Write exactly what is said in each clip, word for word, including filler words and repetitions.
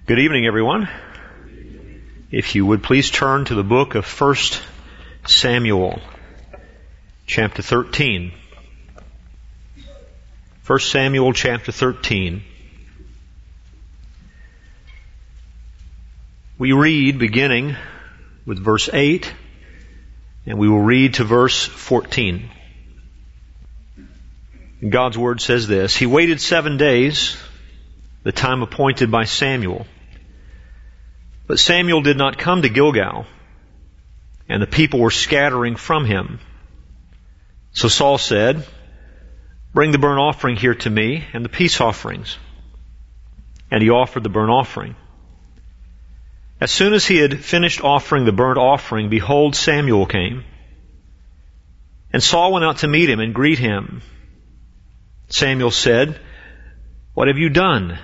Good evening, everyone. If you would please turn to the book of First Samuel, chapter thirteen. First Samuel, chapter thirteen. We read beginning with verse eight, and we will read to verse fourteen. And God's Word says this: He waited seven days, the time appointed by Samuel. But Samuel did not come to Gilgal, and the people were scattering from him. So Saul said, "Bring the burnt offering here to me, and the peace offerings." And he offered the burnt offering. As soon as he had finished offering the burnt offering, behold, Samuel came. And Saul went out to meet him and greet him. Samuel said, "What have you done?"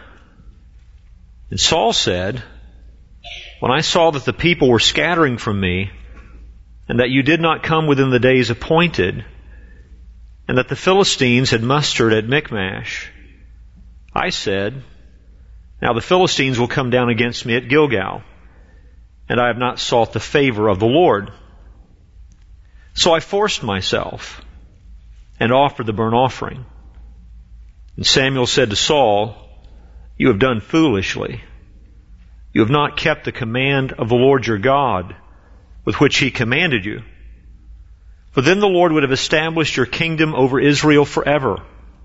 And Saul said, "When I saw that the people were scattering from me, and that you did not come within the days appointed, and that the Philistines had mustered at Michmash, I said, now the Philistines will come down against me at Gilgal, and I have not sought the favor of the Lord. So I forced myself and offered the burnt offering." And Samuel said to Saul, "You have done foolishly. You have not kept the command of the Lord your God, with which He commanded you. For then the Lord would have established your kingdom over Israel forever.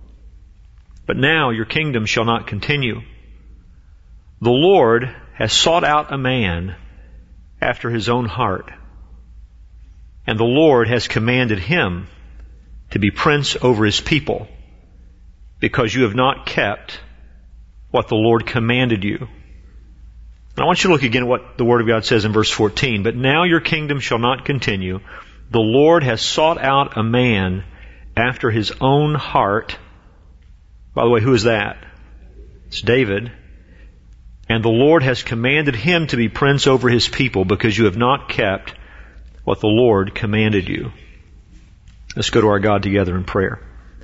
But now your kingdom shall not continue. The Lord has sought out a man after His own heart, and the Lord has commanded him to be prince over His people, because you have not kept what the Lord commanded you." And I want you to look again at what the Word of God says in verse fourteen. "But now your kingdom shall not continue. The Lord has sought out a man after His own heart." By the way, who is that? It's David. "And the Lord has commanded him to be prince over His people, because you have not kept what the Lord commanded you." Let's go to our God together in prayer.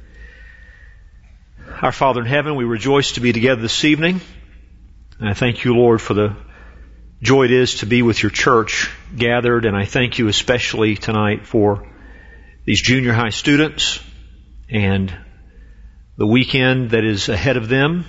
Our Father in heaven, we rejoice to be together this evening. And I thank you, Lord, for the joy it is to be with your church gathered. And I thank you especially tonight for these junior high students and the weekend that is ahead of them.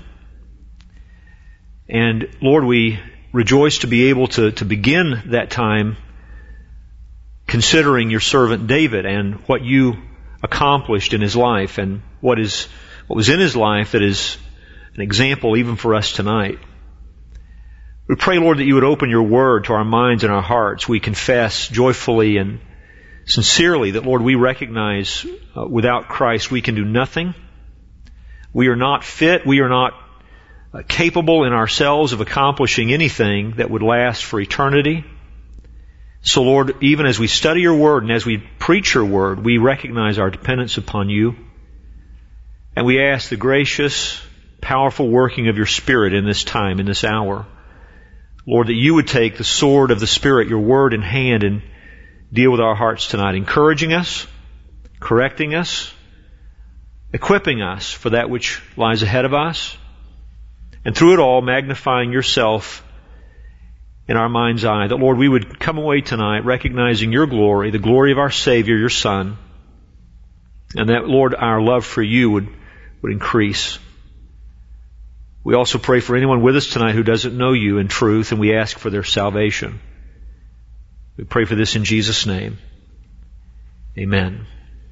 And Lord, we rejoice to be able to, to begin that time considering your servant David and what you accomplished in his life and what is what was in his life that is an example even for us tonight. We pray, Lord, that you would open your word to our minds and our hearts. We confess joyfully and sincerely that, Lord, we recognize uh, without Christ we can do nothing. We are not fit. We are not uh, capable in ourselves of accomplishing anything that would last for eternity. So, Lord, even as we study your word and as we preach your word, we recognize our dependence upon you. And we ask the gracious, powerful working of your Spirit in this time, in this hour. Lord, that you would take the sword of the Spirit, your word in hand, and deal with our hearts tonight, encouraging us, correcting us, equipping us for that which lies ahead of us, and through it all, magnifying yourself in our mind's eye. That, Lord, we would come away tonight recognizing your glory, the glory of our Savior, your Son, and that, Lord, our love for you would, would increase. We also pray for anyone with us tonight who doesn't know you in truth, and we ask for their salvation. We pray for this in Jesus' name. Amen.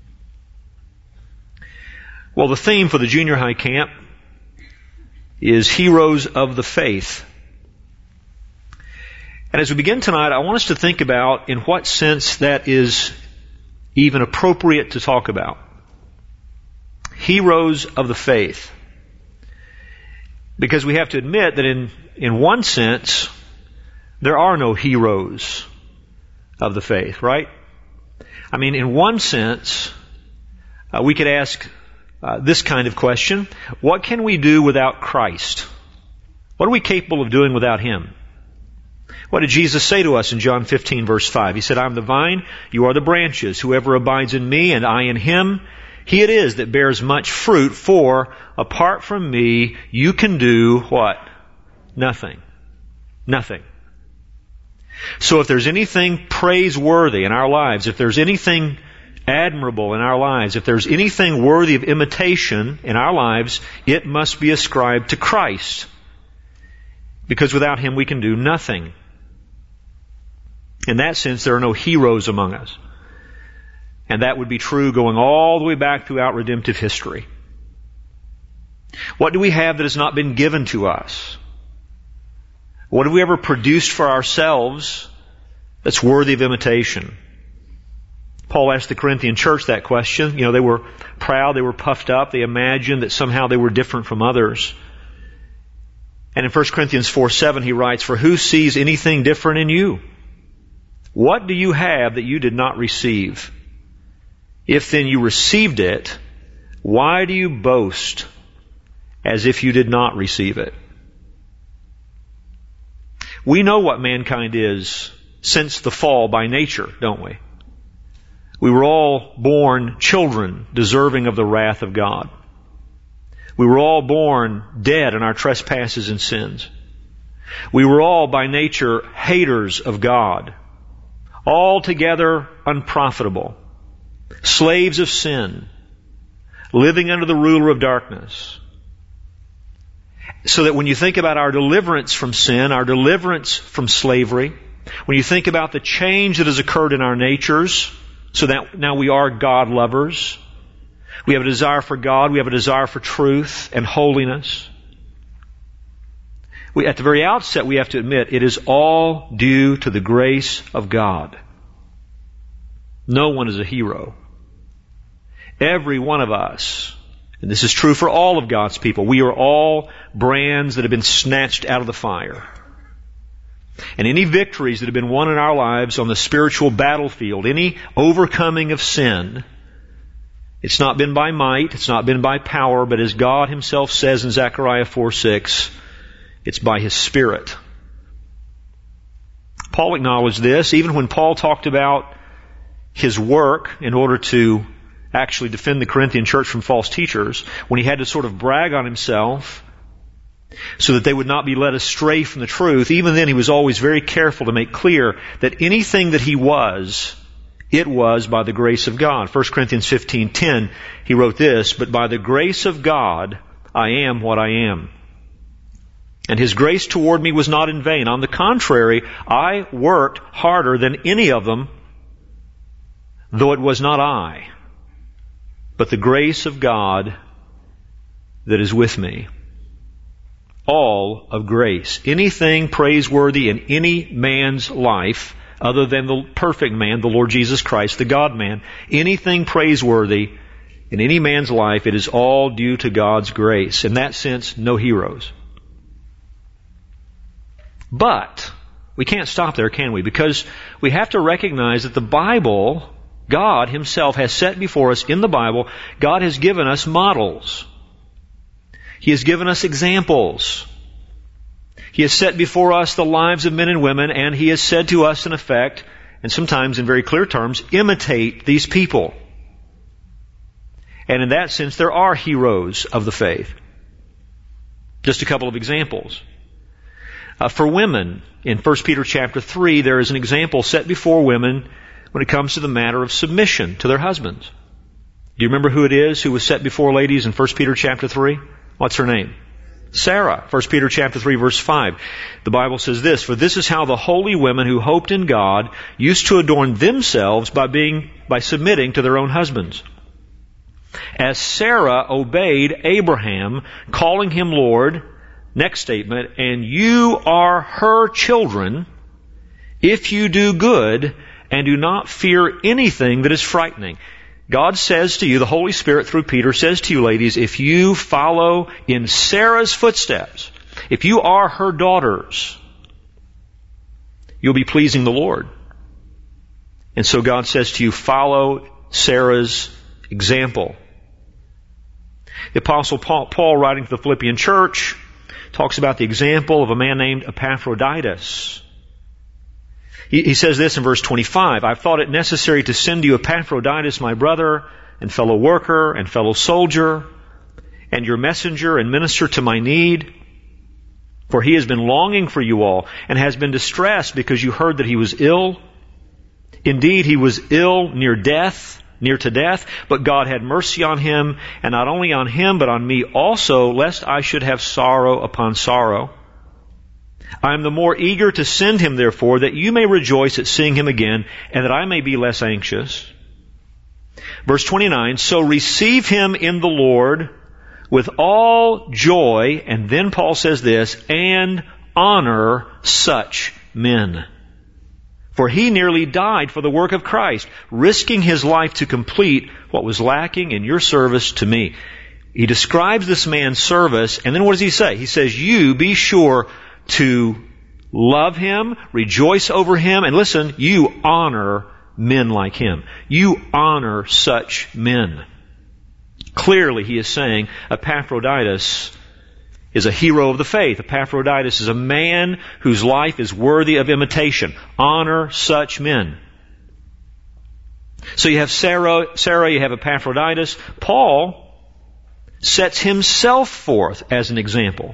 Well, the theme for the junior high camp is Heroes of the Faith. And as we begin tonight, I want us to think about in what sense that is even appropriate to talk about. Heroes of the Faith. Because we have to admit that in, in one sense, there are no heroes of the faith, right? I mean, in one sense, uh, we could ask uh, this kind of question: what can we do without Christ? What are we capable of doing without Him? What did Jesus say to us in John fifteen, verse five? He said, "I am the vine, you are the branches. Whoever abides in me and I in him, he it is that bears much fruit, for apart from me, you can do what? Nothing." Nothing. So if there's anything praiseworthy in our lives, if there's anything admirable in our lives, if there's anything worthy of imitation in our lives, it must be ascribed to Christ. Because without Him we can do nothing. In that sense, there are no heroes among us. And that would be true going all the way back throughout redemptive history. What do we have that has not been given to us? What have we ever produced for ourselves that's worthy of imitation? Paul asked the Corinthian church that question. You know, they were proud, they were puffed up, they imagined that somehow they were different from others. And in First Corinthians four seven he writes, "For who sees anything different in you? What do you have that you did not receive? If then you received it, why do you boast as if you did not receive it?" We know what mankind is since the fall by nature, don't we? We were all born children deserving of the wrath of God. We were all born dead in our trespasses and sins. We were all by nature haters of God, altogether unprofitable, slaves of sin, living under the ruler of darkness. So that when you think about our deliverance from sin, our deliverance from slavery, when you think about the change that has occurred in our natures, so that now we are God lovers, we have a desire for God, we have a desire for truth and holiness. We, at the very outset, we have to admit it is all due to the grace of God. No one is a hero. Every one of us, and this is true for all of God's people, we are all brands that have been snatched out of the fire. And any victories that have been won in our lives on the spiritual battlefield, any overcoming of sin, it's not been by might, it's not been by power, but as God Himself says in Zechariah four six, it's by His Spirit. Paul acknowledged this, even when Paul talked about his work in order to actually defend the Corinthian church from false teachers, when he had to sort of brag on himself so that they would not be led astray from the truth. Even then he was always very careful to make clear that anything that he was, it was by the grace of God. First Corinthians fifteen ten, he wrote this, "But by the grace of God I am what I am. And His grace toward me was not in vain. On the contrary, I worked harder than any of them, though it was not I, but the grace of God that is with me." All of grace. Anything praiseworthy in any man's life, other than the perfect man, the Lord Jesus Christ, the God-man, anything praiseworthy in any man's life, it is all due to God's grace. In that sense, no heroes. But we can't stop there, can we? Because we have to recognize that the Bible, God Himself has set before us in the Bible, God has given us models. He has given us examples. He has set before us the lives of men and women, and He has said to us in effect, and sometimes in very clear terms, imitate these people. And in that sense, there are heroes of the faith. Just a couple of examples. Uh, for women, in First Peter chapter three, there is an example set before women when it comes to the matter of submission to their husbands. Do you remember who it is who was set before ladies in First Peter chapter three? What's her name? Sarah. First Peter chapter three verse five. The Bible says this, "For this is how the holy women who hoped in God used to adorn themselves by being, by submitting to their own husbands. As Sarah obeyed Abraham, calling him Lord," next statement, "and you are her children if you do good and do not fear anything that is frightening." God says to you, the Holy Spirit through Peter says to you, ladies, if you follow in Sarah's footsteps, if you are her daughters, you'll be pleasing the Lord. And so God says to you, follow Sarah's example. The Apostle Paul, Paul writing to the Philippian church, talks about the example of a man named Epaphroditus. He, he says this in verse twenty-five, "I've thought it necessary to send you Epaphroditus, my brother and fellow worker and fellow soldier, and your messenger and minister to my need. For he has been longing for you all, and has been distressed because you heard that he was ill. Indeed, he was ill, near death, near to death, but God had mercy on him, and not only on him, but on me also, lest I should have sorrow upon sorrow. I am the more eager to send him, therefore, that you may rejoice at seeing him again, and that I may be less anxious. Verse twenty-nine, so receive him in the Lord with all joy, and then Paul says this, and honor such men. For he nearly died for the work of Christ, risking his life to complete what was lacking in your service to me. He describes this man's service, and then what does he say? He says, you be sure to love him, rejoice over him, and listen, you honor men like him. You honor such men. Clearly, he is saying Epaphroditus is a hero of the faith. Epaphroditus is a man whose life is worthy of imitation. Honor such men. So you have Sarah, Sarah, you have Epaphroditus. Paul sets himself forth as an example.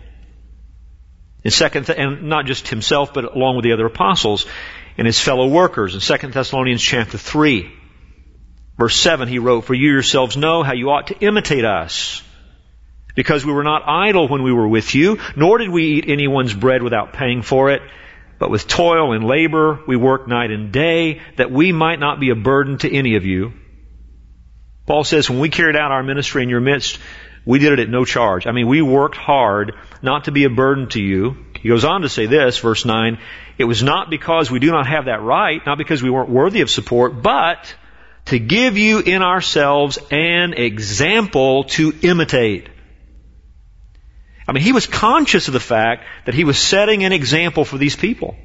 In second, and not just himself, but along with the other apostles and his fellow workers. In Second Thessalonians chapter three, verse seven, he wrote, for you yourselves know how you ought to imitate us, because we were not idle when we were with you, nor did we eat anyone's bread without paying for it, but with toil and labor we worked night and day, that we might not be a burden to any of you. Paul says, when we carried out our ministry in your midst, we did it at no charge. I mean, we worked hard not to be a burden to you. He goes on to say this, verse nine, it was not because we do not have that right, not because we weren't worthy of support, but to give you in ourselves an example to imitate. I mean, he was conscious of the fact that he was setting an example for these people.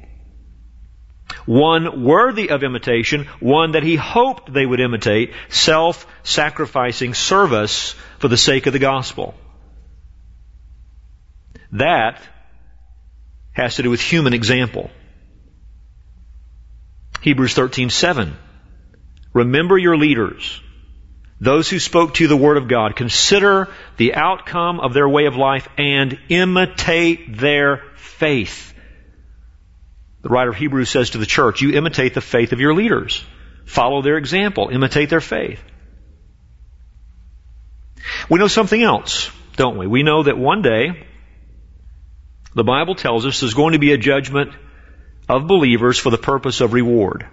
One worthy of imitation, one that he hoped they would imitate, self-sacrificing service for the sake of the gospel. That has to do with human example. Hebrews thirteen seven. Remember your leaders, those who spoke to you the word of God. Consider the outcome of their way of life and imitate their faith. The writer of Hebrews says to the church, you imitate the faith of your leaders. Follow their example. Imitate their faith. We know something else, don't we? We know that one day, the Bible tells us there's going to be a judgment of believers for the purpose of reward.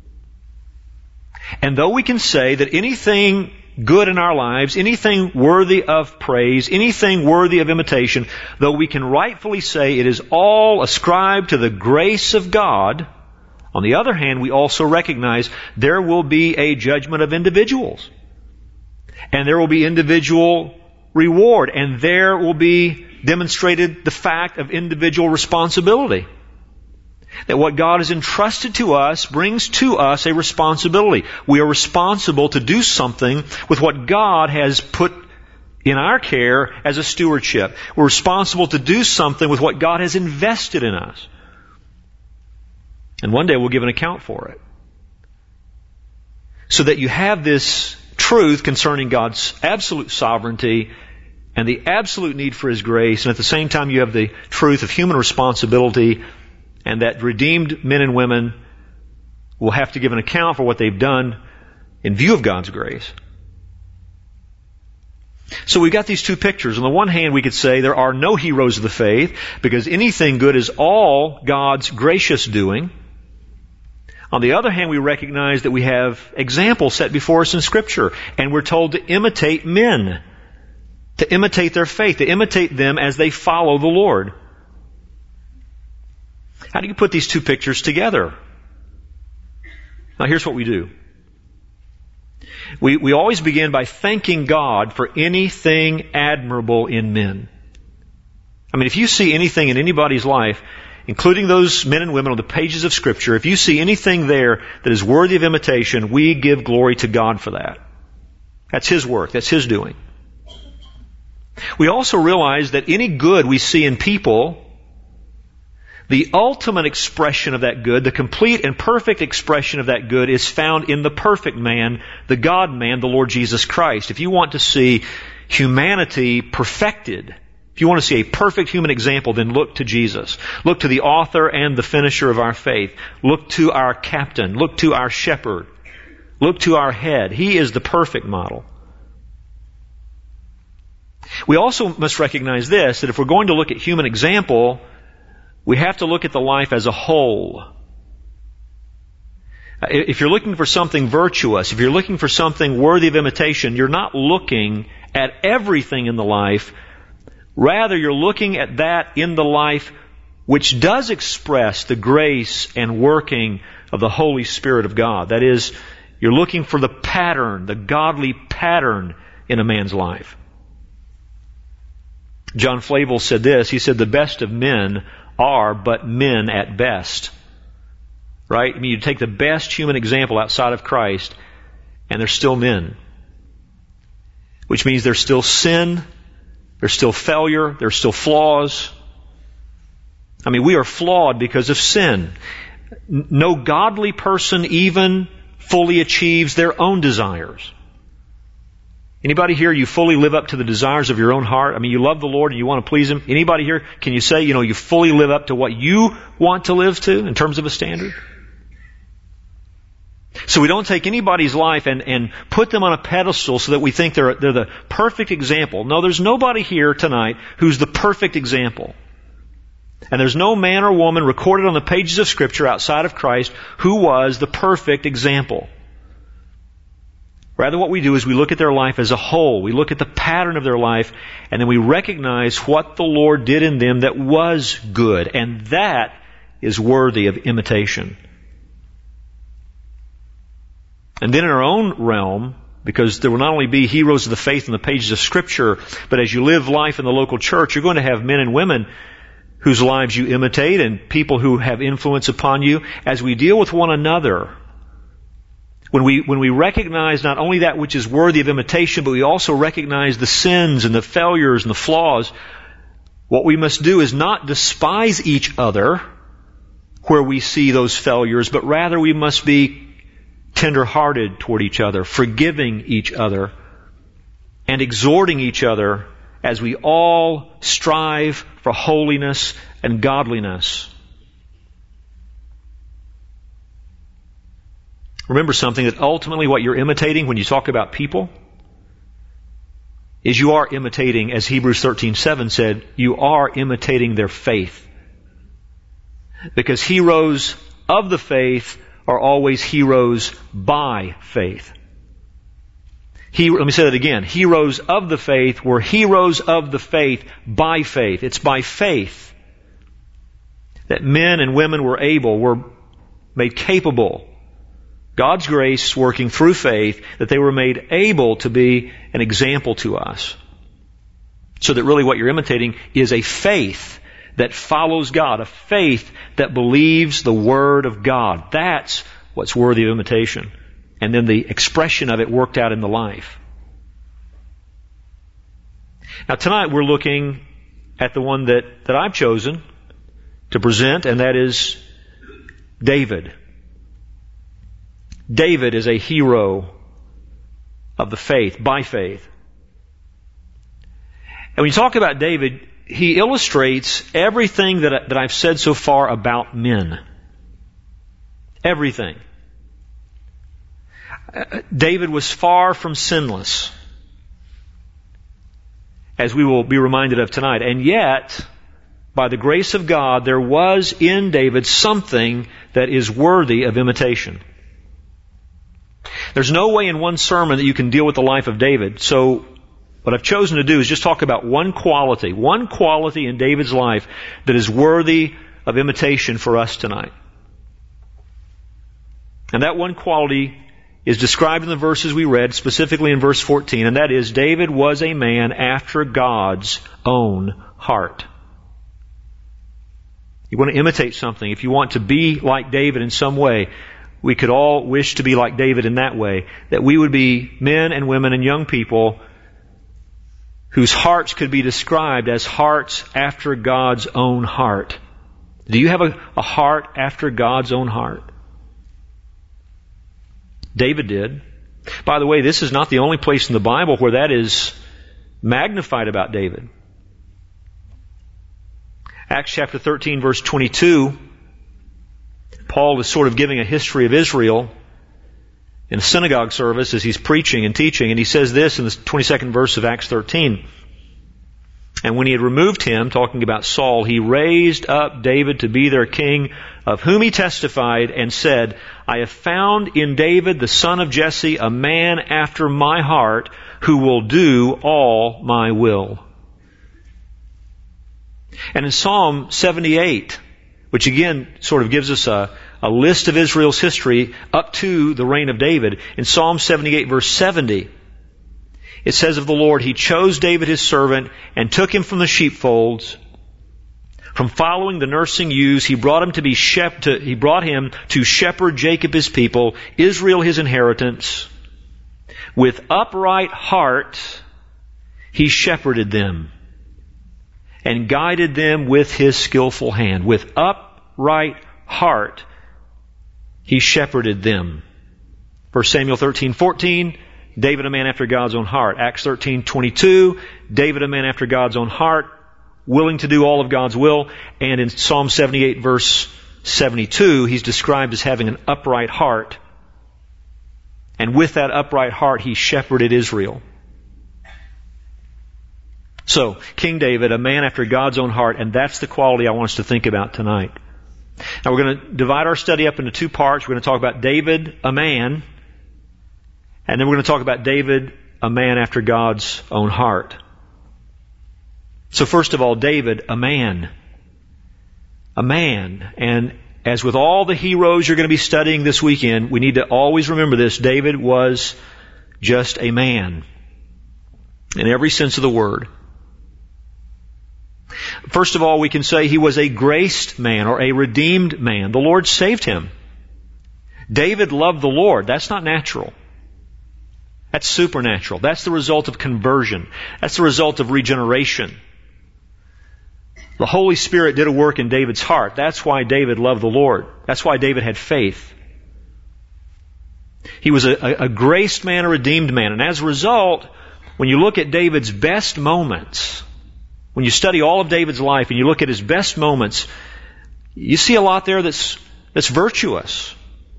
And though we can say that anything good in our lives, anything worthy of praise, anything worthy of imitation, though we can rightfully say it is all ascribed to the grace of God, on the other hand, we also recognize there will be a judgment of individuals. And there will be individual reward. And there will be demonstrated the fact of individual responsibility. That what God has entrusted to us brings to us a responsibility. We are responsible to do something with what God has put in our care as a stewardship. We're responsible to do something with what God has invested in us. And one day we'll give an account for it. So that you have this truth concerning God's absolute sovereignty and the absolute need for His grace, and at the same time you have the truth of human responsibility, and that redeemed men and women will have to give an account for what they've done in view of God's grace. So we've got these two pictures. On the one hand, we could say there are no heroes of the faith, because anything good is all God's gracious doing. On the other hand, we recognize that we have examples set before us in Scripture, and we're told to imitate men, to imitate their faith, to imitate them as they follow the Lord. How do you put these two pictures together? Now here's what we do. We, we always begin by thanking God for anything admirable in men. I mean, if you see anything in anybody's life, including those men and women on the pages of Scripture, if you see anything there that is worthy of imitation, we give glory to God for that. That's His work. That's His doing. We also realize that any good we see in people, the ultimate expression of that good, the complete and perfect expression of that good, is found in the perfect man, the God-man, the Lord Jesus Christ. If you want to see humanity perfected, If you want to see a perfect human example, then look to Jesus. Look to the author and the finisher of our faith. Look to our captain. Look to our shepherd. Look to our head. He is the perfect model. We also must recognize this, that if we're going to look at human example, we have to look at the life as a whole. If you're looking for something virtuous, if you're looking for something worthy of imitation, you're not looking at everything in the life. Rather, you're looking at that in the life which does express the grace and working of the Holy Spirit of God. That is, you're looking for the pattern, the godly pattern in a man's life. John Flavel said this. He said, the best of men are but men at best. Right? I mean, you take the best human example outside of Christ, and they're still men. Which means there's still sin, there's still failure, there's still flaws. I mean, we are flawed because of sin. No godly person even fully achieves their own desires. Anybody here, you fully live up to the desires of your own heart? I mean, you love the Lord and you want to please Him. Anybody here, can you say, you know, you fully live up to what you want to live to in terms of a standard? So we don't take anybody's life and, and put them on a pedestal so that we think they're, they're the perfect example. No, there's nobody here tonight who's the perfect example. And there's no man or woman recorded on the pages of Scripture outside of Christ who was the perfect example. Rather, what we do is we look at their life as a whole. We look at the pattern of their life, and then we recognize what the Lord did in them that was good. And that is worthy of imitation. And then in our own realm, because there will not only be heroes of the faith in the pages of Scripture, but as you live life in the local church, you're going to have men and women whose lives you imitate and people who have influence upon you. As we deal with one another, when we, when we recognize not only that which is worthy of imitation, but we also recognize the sins and the failures and the flaws, what we must do is not despise each other where we see those failures, but rather we must be tender-hearted toward each other, forgiving each other, and exhorting each other as we all strive for holiness and godliness. Remember something, that ultimately what you're imitating when you talk about people is you are imitating, as Hebrews thirteen seven said, you are imitating their faith. Because heroes of the faith are always heroes by faith. He, let me say that again. Heroes of the faith were heroes of the faith by faith. It's by faith that men and women were able, were made capable, God's grace working through faith, that they were made able to be an example to us. So that really what you're imitating is a faith that follows God, a faith that believes the Word of God. That's what's worthy of imitation. And then the expression of it worked out in the life. Now tonight we're looking at the one that, that I've chosen to present, and that is David. David is a hero of the faith, by faith. And when you talk about David, he illustrates everything that, that I've said so far about men. Everything. David was far from sinless, as we will be reminded of tonight. And yet, by the grace of God, there was in David something that is worthy of imitation. There's no way in one sermon that you can deal with the life of David. So what I've chosen to do is just talk about one quality, one quality in David's life that is worthy of imitation for us tonight. And that one quality is described in the verses we read, specifically in verse fourteen, and that is, David was a man after God's own heart. You want to imitate something, if you want to be like David in some way, we could all wish to be like David in that way, that we would be men and women and young people whose hearts could be described as hearts after God's own heart. Do you have a, a heart after God's own heart? David did. By the way, this is not the only place in the Bible where that is magnified about David. Acts chapter thirteen, verse twenty-two, Paul is sort of giving a history of Israel in a synagogue service as he's preaching and teaching, and he says this in the twenty-second verse of Acts thirteen. And when he had removed him, talking about Saul, he raised up David to be their king, of whom he testified and said, I have found in David the son of Jesse a man after my heart who will do all my will. And in Psalm seventy-eight, which again sort of gives us a, a list of Israel's history up to the reign of David, in Psalm seventy-eight verse seventy, it says of the Lord, He chose David His servant and took him from the sheepfolds. From following the nursing ewes, He brought him to be shep- to, He brought him to shepherd Jacob His people, Israel His inheritance. With upright heart, He shepherded them and guided them with His skillful hand. With upright heart, He shepherded them. First Samuel thirteen fourteen, David a man after God's own heart. Acts thirteen twenty-two, David a man after God's own heart, willing to do all of God's will. And in Psalm seventy-eight verse seventy-two, he's described as having an upright heart. And with that upright heart, he shepherded Israel. So, King David, a man after God's own heart, and that's the quality I want us to think about tonight. Now we're going to divide our study up into two parts. We're going to talk about David, a man, and then we're going to talk about David, a man after God's own heart. So first of all, David, a man. A man. And as with all the heroes you're going to be studying this weekend, we need to always remember this. David was just a man. In every sense of the word. First of all, we can say he was a graced man or a redeemed man. The Lord saved him. David loved the Lord. That's not natural. That's supernatural. That's the result of conversion. That's the result of regeneration. The Holy Spirit did a work in David's heart. That's why David loved the Lord. That's why David had faith. He was a, a, a graced man, a redeemed man. And as a result, when you look at David's best moments, when you study all of David's life and you look at his best moments, you see a lot there that's, that's virtuous.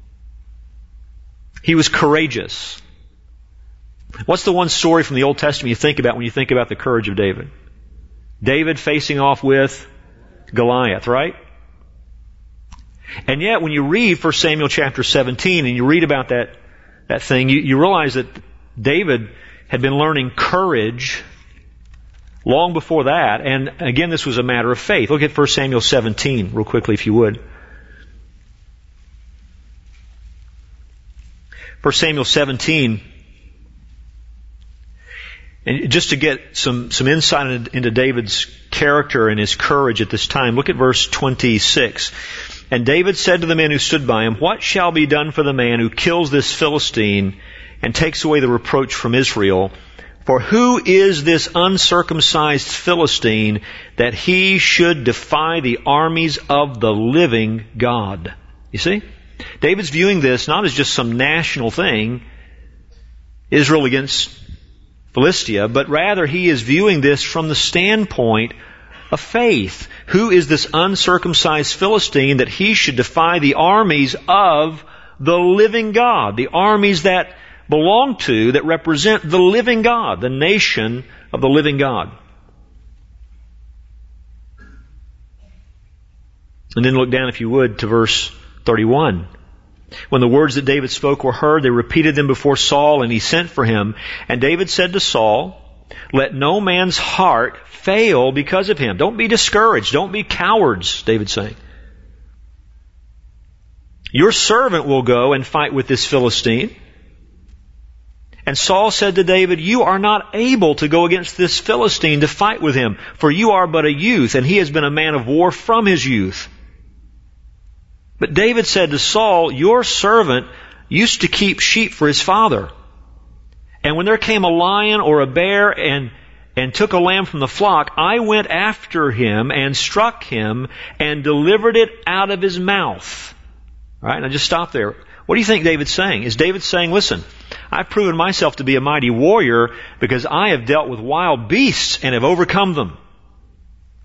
He was courageous. What's the one story from the Old Testament you think about when you think about the courage of David? David facing off with Goliath, right? And yet when you read First Samuel chapter seventeen and you read about that, that thing, you, you realize that David had been learning courage long before that. And again, this was a matter of faith. Look at First Samuel seventeen real quickly, if you would. First Samuel seventeen. And just to get some, some insight into David's character and his courage at this time, look at verse twenty-six. And David said to the men who stood by him, What shall be done for the man who kills this Philistine and takes away the reproach from Israel? For who is this uncircumcised Philistine that he should defy the armies of the living God? You see? David's viewing this not as just some national thing, Israel against Philistia, but rather he is viewing this from the standpoint of faith. Who is this uncircumcised Philistine that he should defy the armies of the living God? The armies that belong to, that represent the living God, the nation of the living God. And then look down, if you would, to verse thirty-one. When the words that David spoke were heard, they repeated them before Saul, and he sent for him. And David said to Saul, Let no man's heart fail because of him. Don't be discouraged. Don't be cowards, David's saying. Your servant will go and fight with this Philistine. And Saul said to David, You are not able to go against this Philistine to fight with him, for you are but a youth, and he has been a man of war from his youth. But David said to Saul, Your servant used to keep sheep for his father. And when there came a lion or a bear and, and took a lamb from the flock, I went after him and struck him and delivered it out of his mouth. All right, now just stop there. What do you think David's saying? Is David saying, listen, I've proven myself to be a mighty warrior because I have dealt with wild beasts and have overcome them.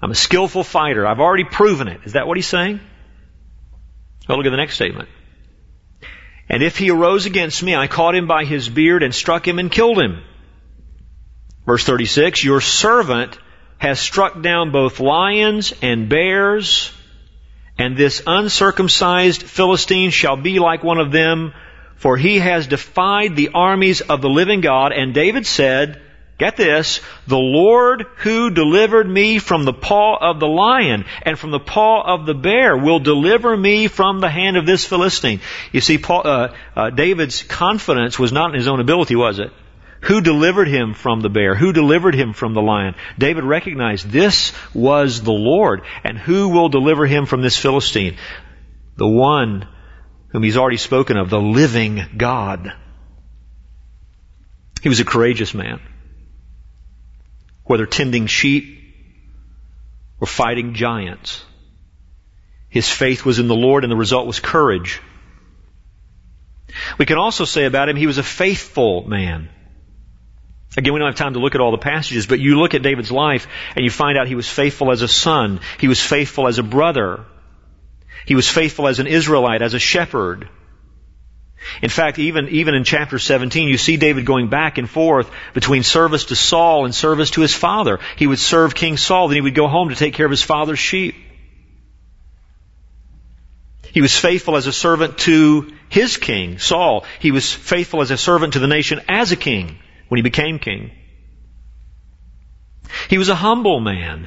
I'm a skillful fighter. I've already proven it. Is that what he's saying? Well, look at the next statement. And if he arose against me, I caught him by his beard and struck him and killed him. Verse thirty-six, your servant has struck down both lions and bears, and this uncircumcised Philistine shall be like one of them, for he has defied the armies of the living God. And David said, get this, the Lord who delivered me from the paw of the lion and from the paw of the bear will deliver me from the hand of this Philistine. You see, Paul, uh, uh, David's confidence was not in his own ability, was it? Who delivered him from the bear? Who delivered him from the lion? David recognized this was the Lord. And who will deliver him from this Philistine? The one whom he's already spoken of, the living God. He was a courageous man. Whether tending sheep or fighting giants, his faith was in the Lord, and the result was courage. We can also say about him, he was a faithful man. Again, we don't have time to look at all the passages, but you look at David's life and you find out he was faithful as a son. He was faithful as a brother. He was faithful as an Israelite, as a shepherd. In fact, even, even in chapter seventeen, you see David going back and forth between service to Saul and service to his father. He would serve King Saul, then he would go home to take care of his father's sheep. He was faithful as a servant to his king, Saul. He was faithful as a servant to the nation as a king when he became king. He was a humble man.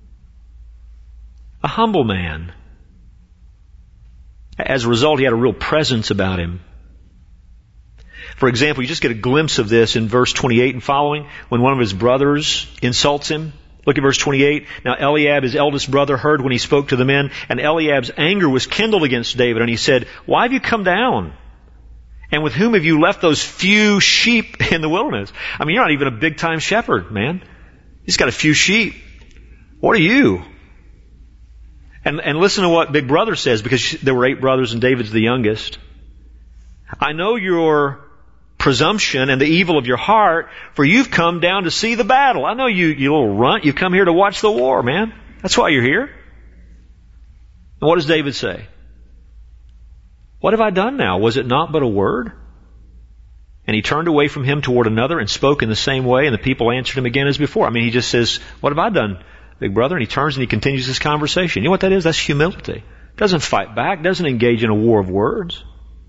A humble man. As a result, he had a real presence about him. For example, you just get a glimpse of this in verse twenty-eight and following, when one of his brothers insults him. Look at verse twenty-eight. Now Eliab, his eldest brother, heard when he spoke to the men, and Eliab's anger was kindled against David, and he said, why have you come down? And with whom have you left those few sheep in the wilderness? I mean, you're not even a big-time shepherd, man. He's got a few sheep. What are you? And, and listen to what Big Brother says, because there were eight brothers and David's the youngest. I know your presumption and the evil of your heart, for you've come down to see the battle. I know you, you little runt. You've come here to watch the war, man. That's why you're here. And what does David say? What have I done now? Was it not but a word? And he turned away from him toward another and spoke in the same way, and the people answered him again as before. I mean, he just says, what have I done, big brother? And he turns and he continues his conversation. You know what that is? That's humility. Doesn't fight back, doesn't engage in a war of words.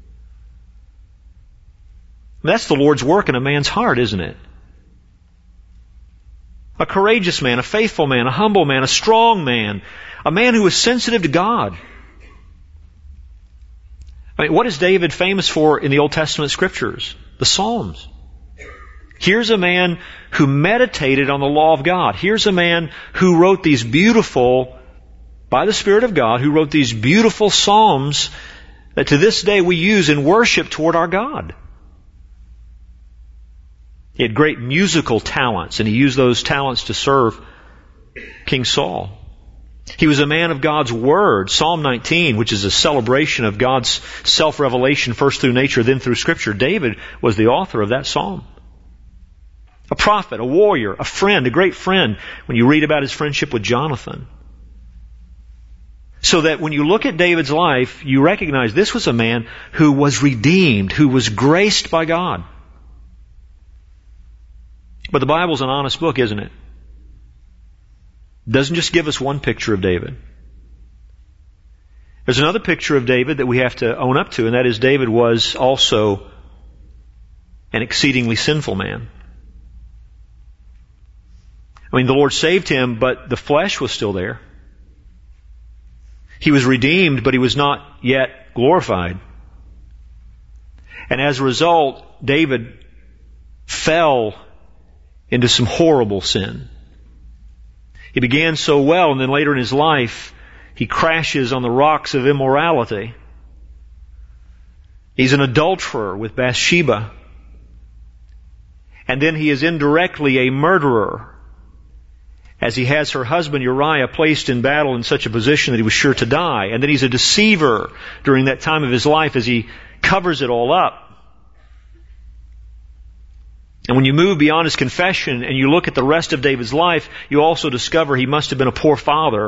That's the Lord's work in a man's heart, isn't it? A courageous man, a faithful man, a humble man, a strong man, a man who is sensitive to God. I mean, what is David famous for in the Old Testament scriptures? The Psalms. Here's a man who meditated on the law of God. Here's a man who wrote these beautiful, by the Spirit of God, who wrote these beautiful Psalms that to this day we use in worship toward our God. He had great musical talents, and he used those talents to serve King Saul. He was a man of God's Word. Psalm nineteen, which is a celebration of God's self-revelation first through nature, then through Scripture. David was the author of that psalm. A prophet, a warrior, a friend, a great friend, when you read about his friendship with Jonathan. So that when you look at David's life, you recognize this was a man who was redeemed, who was graced by God. But the Bible's an honest book, isn't it? It doesn't just give us one picture of David. There's another picture of David that we have to own up to, and that is David was also an exceedingly sinful man. I mean, the Lord saved him, but the flesh was still there. He was redeemed, but he was not yet glorified. And as a result, David fell into some horrible sin. He began so well, and then later in his life, he crashes on the rocks of immorality. He's an adulterer with Bathsheba. And then he is indirectly a murderer, as he has her husband Uriah placed in battle in such a position that he was sure to die. And then he's a deceiver during that time of his life as he covers it all up. And when you move beyond his confession and you look at the rest of David's life, you also discover he must have been a poor father.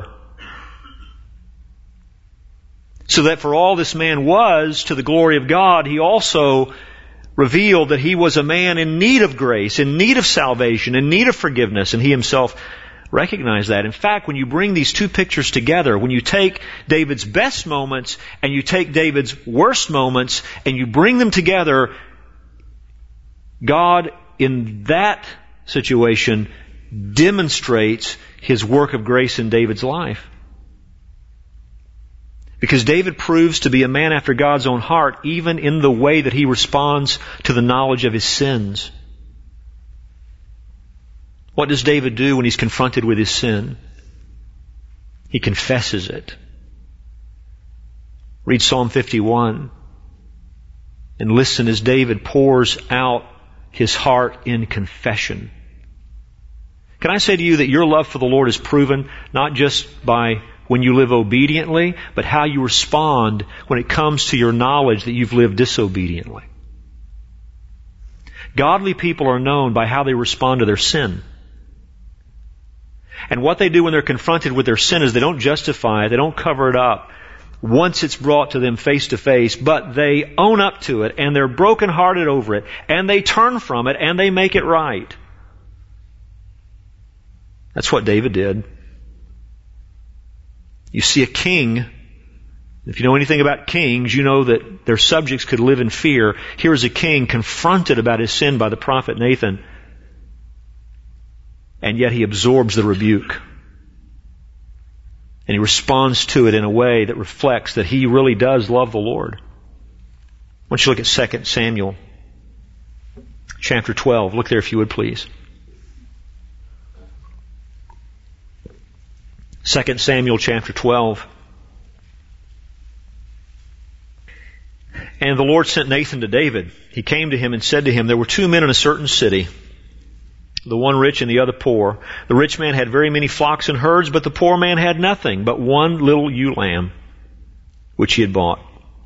So that for all this man was to the glory of God, he also revealed that he was a man in need of grace, in need of salvation, in need of forgiveness, and he himself recognized that. In fact, when you bring these two pictures together, when you take David's best moments and you take David's worst moments and you bring them together, God in that situation demonstrates his work of grace in David's life. Because David proves to be a man after God's own heart, even in the way that he responds to the knowledge of his sins. What does David do when he's confronted with his sin? He confesses it. Read Psalm fifty-one and listen as David pours out his heart in confession. Can I say to you that your love for the Lord is proven not just by when you live obediently, but how you respond when it comes to your knowledge that you've lived disobediently. Godly people are known by how they respond to their sin. And what they do when they're confronted with their sin is they don't justify it, they don't cover it up once it's brought to them face to face, but they own up to it and they're brokenhearted over it and they turn from it and they make it right. That's what David did. You see a king, if you know anything about kings, you know that their subjects could live in fear. Here is a king confronted about his sin by the prophet Nathan, and yet he absorbs the rebuke. And he responds to it in a way that reflects that he really does love the Lord. I want you to look at Second Samuel chapter twelve. Look there if you would, please. Second Samuel chapter twelve. And the Lord sent Nathan to David. He came to him and said to him, there were two men in a certain city, the one rich and the other poor. The rich man had very many flocks and herds, but the poor man had nothing but one little ewe lamb, which he had bought.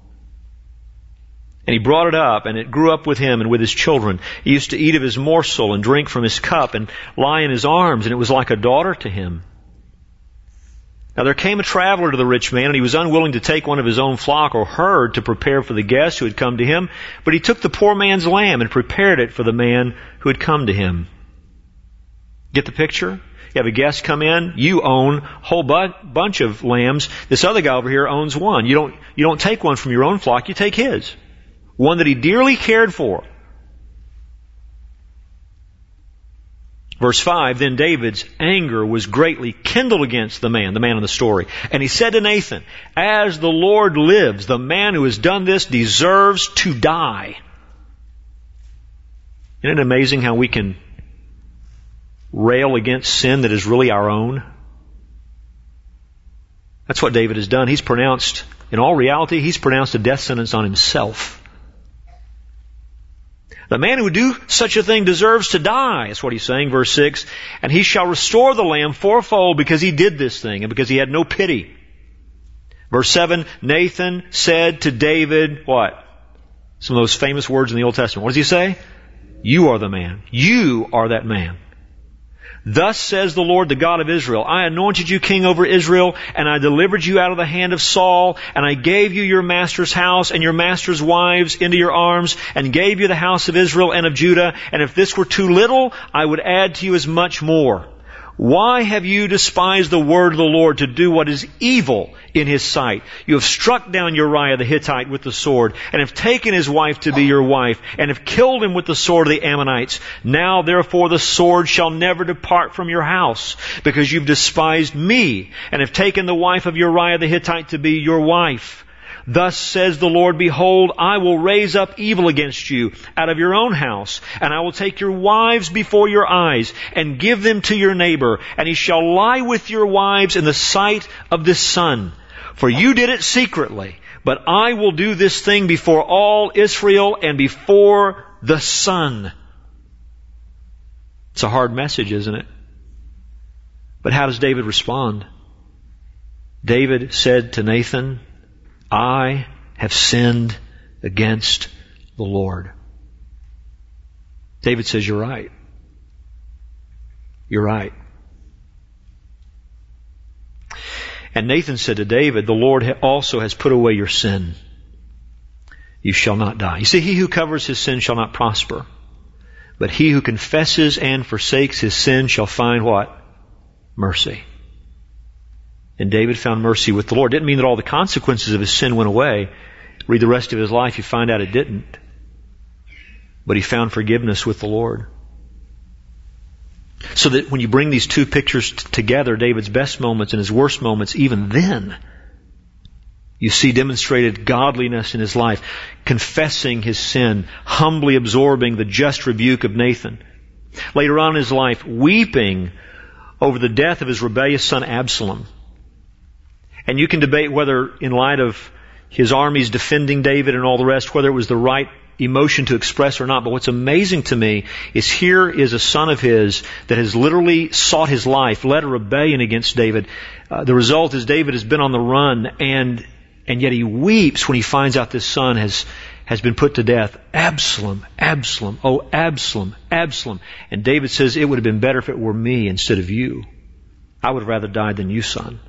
And he brought it up, and it grew up with him and with his children. He used to eat of his morsel and drink from his cup and lie in his arms, and it was like a daughter to him. Now there came a traveler to the rich man, and he was unwilling to take one of his own flock or herd to prepare for the guest who had come to him, but he took the poor man's lamb and prepared it for the man who had come to him. Get the picture? You have a guest come in, you own a whole bu- bunch of lambs. This other guy over here owns one. You don't, you don't take one from your own flock, you take his. One that he dearly cared for. Verse five, then David's anger was greatly kindled against the man, the man in the story. And he said to Nathan, as the Lord lives, the man who has done this deserves to die. Isn't it amazing how we can rail against sin that is really our own? That's what David has done. He's pronounced, in all reality, he's pronounced a death sentence on himself. The man who would do such a thing deserves to die. That's what he's saying, verse six. And he shall restore the lamb fourfold because he did this thing and because he had no pity. Verse seven, Nathan said to David, what? Some of those famous words in the Old Testament. What does he say? You are the man. You are that man. Thus says the Lord, the God of Israel, I anointed you king over Israel, and I delivered you out of the hand of Saul, and I gave you your master's house and your master's wives into your arms, and gave you the house of Israel and of Judah, and if this were too little, I would add to you as much more. Why have you despised the word of the Lord to do what is evil in His sight? You have struck down Uriah the Hittite with the sword, and have taken his wife to be your wife, and have killed him with the sword of the Ammonites. Now therefore the sword shall never depart from your house, because you've despised me, and have taken the wife of Uriah the Hittite to be your wife. Thus says the Lord, behold, I will raise up evil against you out of your own house, and I will take your wives before your eyes, and give them to your neighbor, and he shall lie with your wives in the sight of the sun. For you did it secretly, but I will do this thing before all Israel and before the sun. It's a hard message, isn't it? But how does David respond? David said to Nathan, I have sinned against the Lord. David says, you're right. You're right. And Nathan said to David, the Lord also has put away your sin. You shall not die. You see, he who covers his sin shall not prosper. But he who confesses and forsakes his sin shall find what? Mercy. And David found mercy with the Lord. Didn't mean that all the consequences of his sin went away. Read the rest of his life, you find out it didn't. But he found forgiveness with the Lord. So that when you bring these two pictures t- together, David's best moments and his worst moments, even then, you see demonstrated godliness in his life, confessing his sin, humbly absorbing the just rebuke of Nathan. Later on in his life, weeping over the death of his rebellious son Absalom. And you can debate whether, in light of his armies defending David and all the rest, whether it was the right emotion to express or not. But what's amazing to me is here is a son of his that has literally sought his life, led a rebellion against David. Uh, the result is David has been on the run, and and yet he weeps when he finds out this son has has been put to death. Absalom, Absalom, oh Absalom, Absalom. And David says, it would have been better if it were me instead of you. I would have rather died than you, son.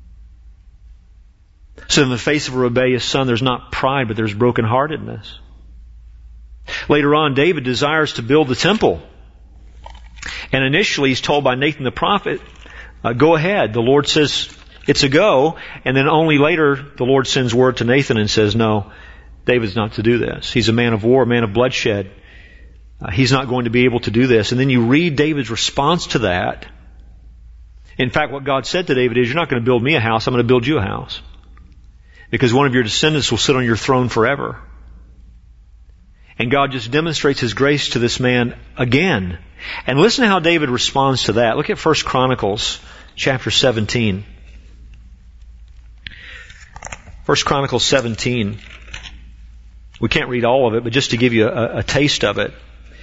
So in the face of a rebellious son, there's not pride, but there's brokenheartedness. Later on, David desires to build the temple. And initially he's told by Nathan the prophet, uh, go ahead. The Lord says it's a go. And then only later the Lord sends word to Nathan and says, no, David's not to do this. He's a man of war, a man of bloodshed. Uh, he's not going to be able to do this. And then you read David's response to that. In fact, what God said to David is, you're not going to build me a house, I'm going to build you a house. Because one of your descendants will sit on your throne forever. And God just demonstrates His grace to this man again. And listen to how David responds to that. Look at First Chronicles chapter seventeen. First Chronicles seventeen. We can't read all of it, but just to give you a, a taste of it.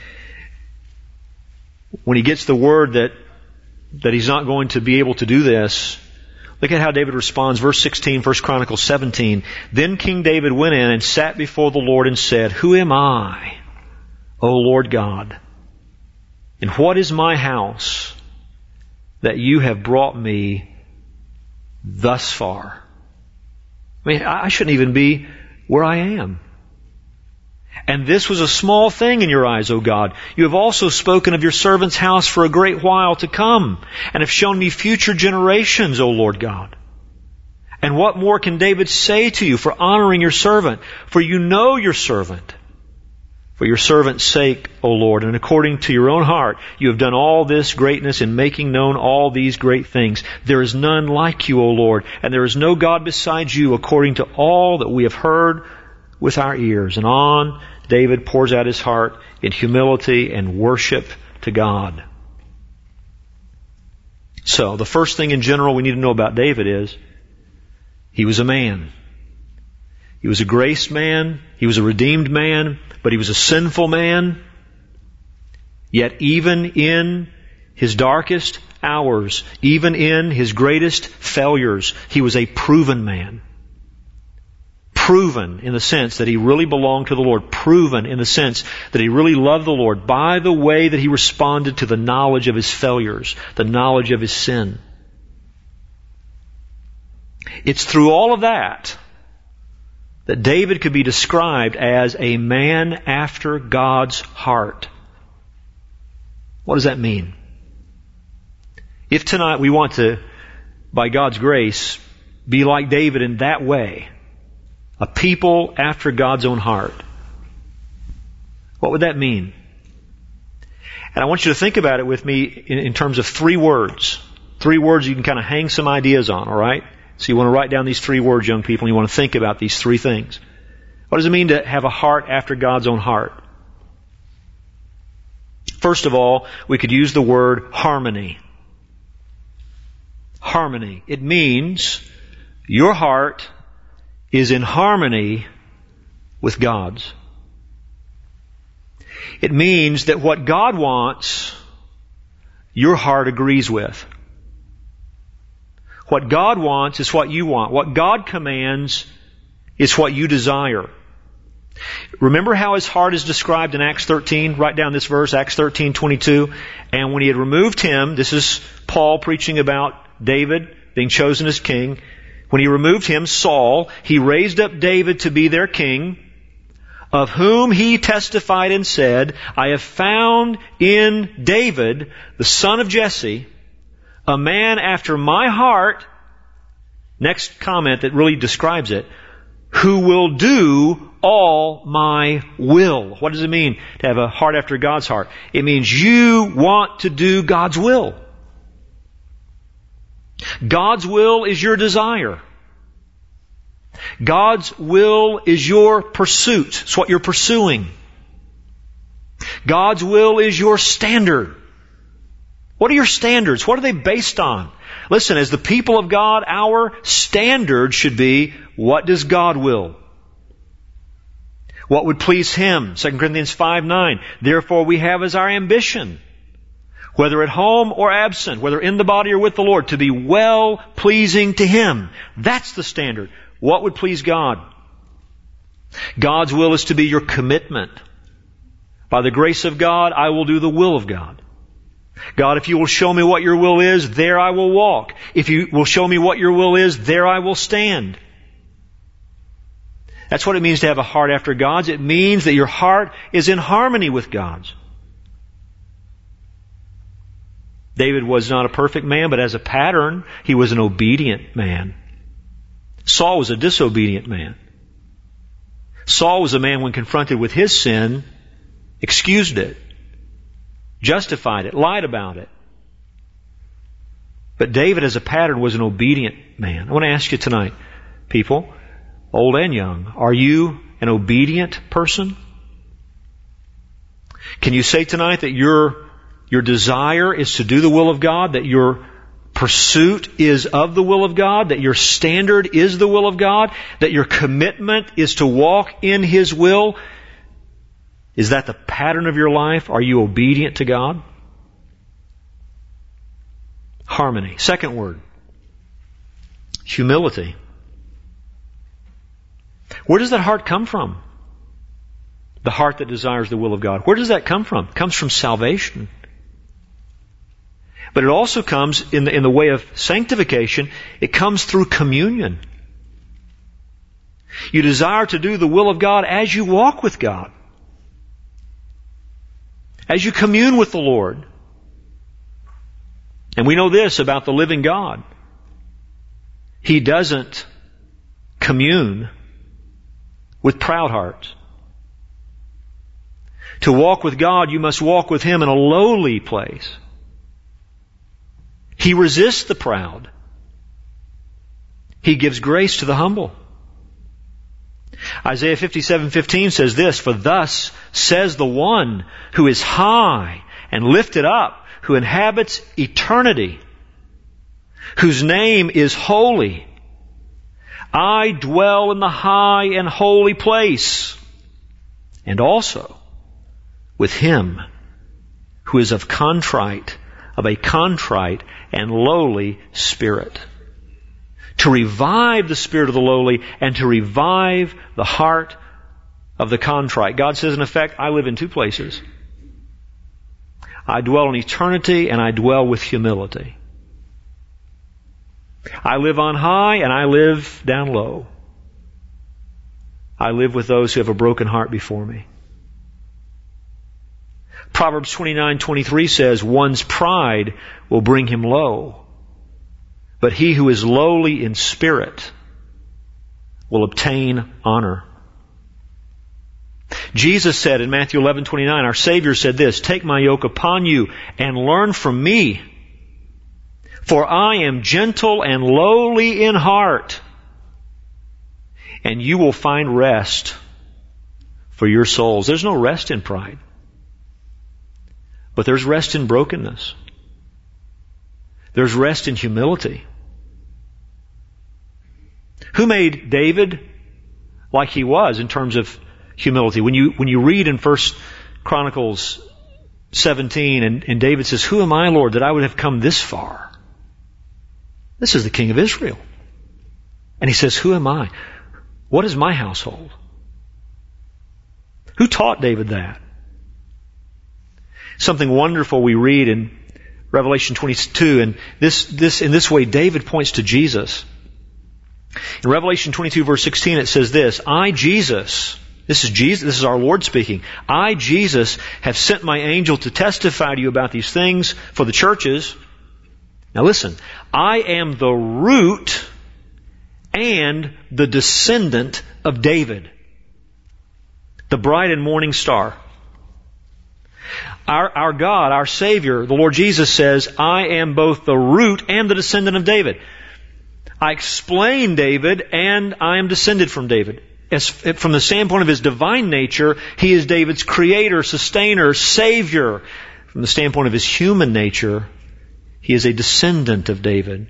When he gets the word that that he's not going to be able to do this, look at how David responds. Verse sixteen, First Chronicles seventeen. Then King David went in and sat before the Lord and said, who am I, O Lord God? And what is my house that you have brought me thus far? I mean, I shouldn't even be where I am. And this was a small thing in your eyes, O God. You have also spoken of your servant's house for a great while to come, and have shown me future generations, O Lord God. And what more can David say to you for honoring your servant? For you know your servant. For your servant's sake, O Lord, and according to your own heart, you have done all this greatness in making known all these great things. There is none like you, O Lord, and there is no God besides you, according to all that we have heard with our ears. And on David pours out his heart in humility and worship to God. So, the first thing in general we need to know about David is he was a man. He was a grace man. He was a redeemed man. But he was a sinful man. Yet even in his darkest hours, even in his greatest failures, he was a proven man. Proven in the sense that he really belonged to the Lord. Proven in the sense that he really loved the Lord by the way that he responded to the knowledge of his failures, the knowledge of his sin. It's through all of that that David could be described as a man after God's heart. What does that mean? If tonight we want to, by God's grace, be like David in that way, a people after God's own heart, what would that mean? And I want you to think about it with me in, in terms of three words. Three words you can kind of hang some ideas on, all right? So you want to write down these three words, young people, and you want to think about these three things. What does it mean to have a heart after God's own heart? First of all, we could use the word harmony. Harmony. It means your heart is in harmony with God's. It means that what God wants, your heart agrees with. What God wants is what you want. What God commands is what you desire. Remember how his heart is described in Acts thirteen? Write down this verse, Acts thirteen twenty-two. And when he had removed him, this is Paul preaching about David being chosen as king. When he removed him, Saul, he raised up David to be their king, of whom he testified and said, I have found in David, the son of Jesse, a man after my heart. Next comment that really describes it. Who will do all my will. What does it mean to have a heart after God's heart? It means you want to do God's will. God's will is your desire. God's will is your pursuit. It's what you're pursuing. God's will is your standard. What are your standards? What are they based on? Listen, as the people of God, our standard should be, what does God will? What would please Him? Second Corinthians five nine. Therefore we have as our ambition, whether at home or absent, whether in the body or with the Lord, to be well pleasing to Him. That's the standard. What would please God? God's will is to be your commitment. By the grace of God, I will do the will of God. God, if you will show me what your will is, there I will walk. If you will show me what your will is, there I will stand. That's what it means to have a heart after God's. It means that your heart is in harmony with God's. David was not a perfect man, but as a pattern, he was an obedient man. Saul was a disobedient man. Saul was a man, when confronted with his sin, excused it, justified it, lied about it. But David, as a pattern, was an obedient man. I want to ask you tonight, people, old and young, are you an obedient person? Can you say tonight that your, your desire is to do the will of God, that your pursuit is of the will of God, that your standard is the will of God, that your commitment is to walk in His will? Is that the pattern of your life? Are you obedient to God? Harmony. Second word. Humility. Where does that heart come from? The heart that desires the will of God. Where does that come from? It comes from salvation. But it also comes in the, in the way of sanctification. It comes through communion. You desire to do the will of God as you walk with God. As you commune with the Lord. And we know this about the living God. He doesn't commune with proud hearts. To walk with God, you must walk with Him in a lowly place. He resists the proud. He gives grace to the humble. Isaiah fifty-seven fifteen says this, for thus says the one who is high and lifted up, who inhabits eternity, whose name is holy. I dwell in the high and holy place, and also with him who is of contrite, of a contrite and lowly spirit. To revive the spirit of the lowly and to revive the heart of the contrite. God says, in effect, I live in two places. I dwell in eternity and I dwell with humility. I live on high and I live down low. I live with those who have a broken heart before me. Proverbs twenty-nine twenty-three says, one's pride will bring him low, but he who is lowly in spirit will obtain honor. Jesus said in Matthew eleven twenty-nine, our Savior said this, take my yoke upon you and learn from me, for I am gentle and lowly in heart, and you will find rest for your souls. There's no rest in pride, but there's rest in brokenness. There's rest in humility. Who made David like he was in terms of humility? When you when you read in First Chronicles seventeen, and, and David says, who am I, Lord, that I would have come this far? This is the King of Israel. And he says, who am I? What is my household? Who taught David that? Something wonderful we read in Revelation twenty-two, and this, this, in this way, David points to Jesus. In Revelation twenty-two verse sixteen, it says this, I, Jesus, this is Jesus, this is our Lord speaking, I, Jesus, have sent my angel to testify to you about these things for the churches. Now listen, I am the root and the descendant of David, the bright and morning star. Our, our God, our Savior, the Lord Jesus says, I am both the root and the descendant of David. I explain David, and I am descended from David. As, from the standpoint of His divine nature, He is David's creator, sustainer, Savior. From the standpoint of His human nature, He is a descendant of David.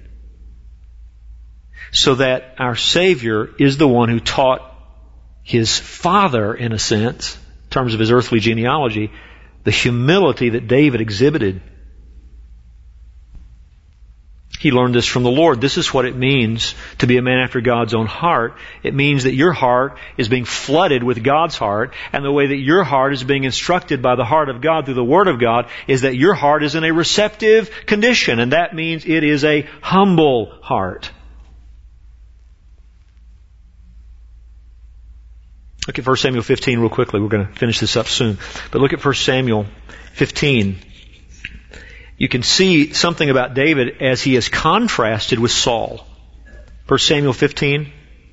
So that our Savior is the one who taught His Father, in a sense, in terms of His earthly genealogy, the humility that David exhibited. He learned this from the Lord. This is what it means to be a man after God's own heart. It means that your heart is being flooded with God's heart, and the way that your heart is being instructed by the heart of God through the Word of God is that your heart is in a receptive condition, and that means it is a humble heart. Look at First Samuel fifteen real quickly. We're going to finish this up soon. But look at First Samuel fifteen. You can see something about David as he is contrasted with Saul. First Samuel fifteen.